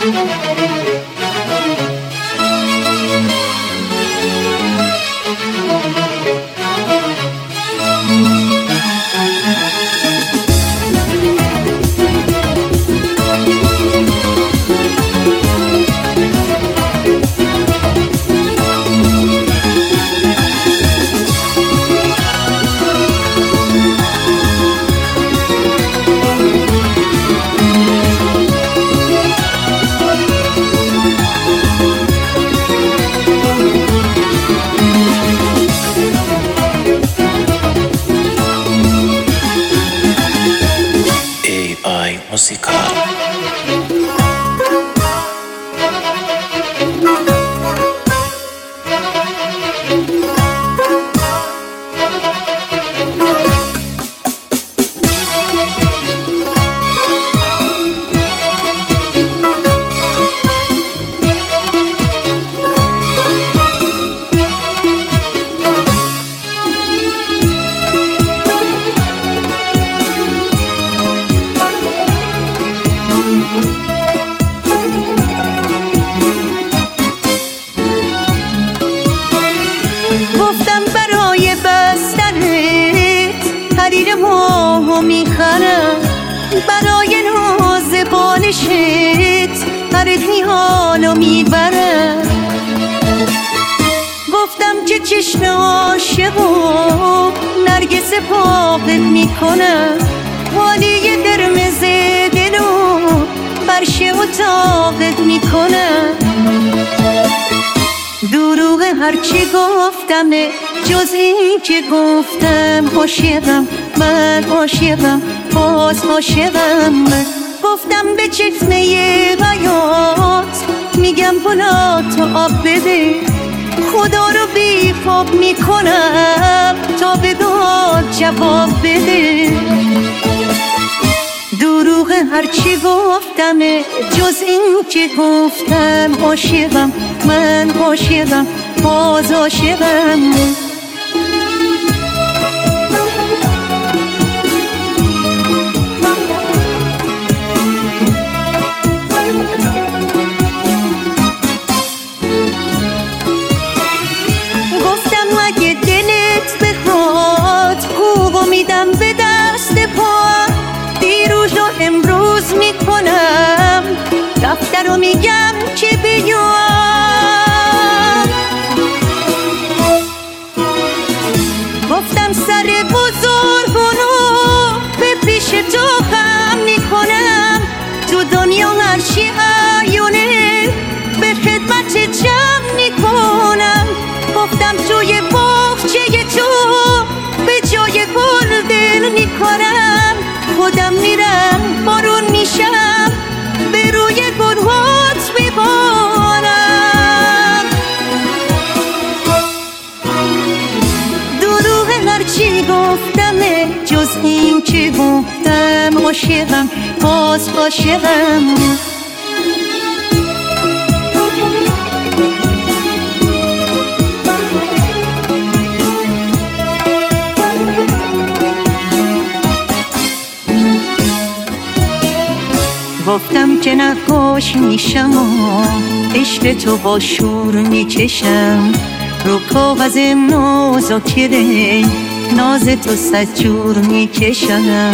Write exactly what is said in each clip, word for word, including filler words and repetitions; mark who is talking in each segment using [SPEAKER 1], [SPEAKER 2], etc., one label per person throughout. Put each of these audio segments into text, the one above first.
[SPEAKER 1] Musical.
[SPEAKER 2] گفتم برای بستنت حریر ماهو میخرم، برای ناز بالشت هر حالو میبرم. گفتم که چشم عاشقو نرگس پاقت میکنم، والی قرمز دلو فرش اتاقت میکنم. دروغ هرچی گفتم جز این که گفتم عاشقم من، عاشقم باز عاشقم من. گفتم به چشمه حیات میگم بلا تو آب بده، خدا رو بی خواب میکنم تا به داد جواب بده. دروغ هرچی گفتم جز این که گفتم عاشقم من، عاشقم باز عاشقم. گفتم اگه دلت بخواد حقوقو میدم به دست پا، دیروز رو امروز میکنم دفتر رو میگم که بیاد. گفتم سر بزرگونو به پیش تو خم میکنم، تو دنیا هرچی عیونه به خدمت جمع میکنم. گفتم توی باغچه تو به جای گل دل میکنم، خودم میرم بارون میشم به روی گلهات میبارم. دروغ هرچی گفتم جز این که گفتم عاشقم باز عاشقم. گفتم که نقاش میشم و عشق تو با شور میکشم، رو کاغذ مذاکره ناز تو صد جور میکشم.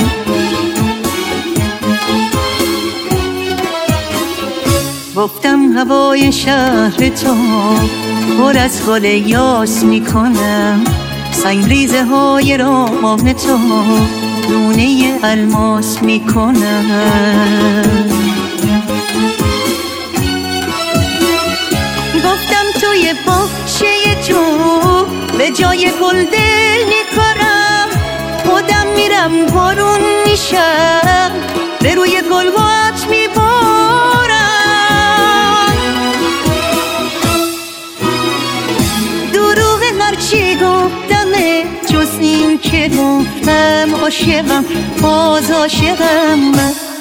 [SPEAKER 2] گفتم هوای شهر تو پر از گل یاس میکنم، سنگریزه های راه تو دونه الماس میکنم. گفتم توی باغچه تو به جای گل دل میکارم، خودم میرم بارون میشم به روی گلهات میبارم. دروغ هرچی گفتم جز این که گفتم عاشقم باز عاشقم من.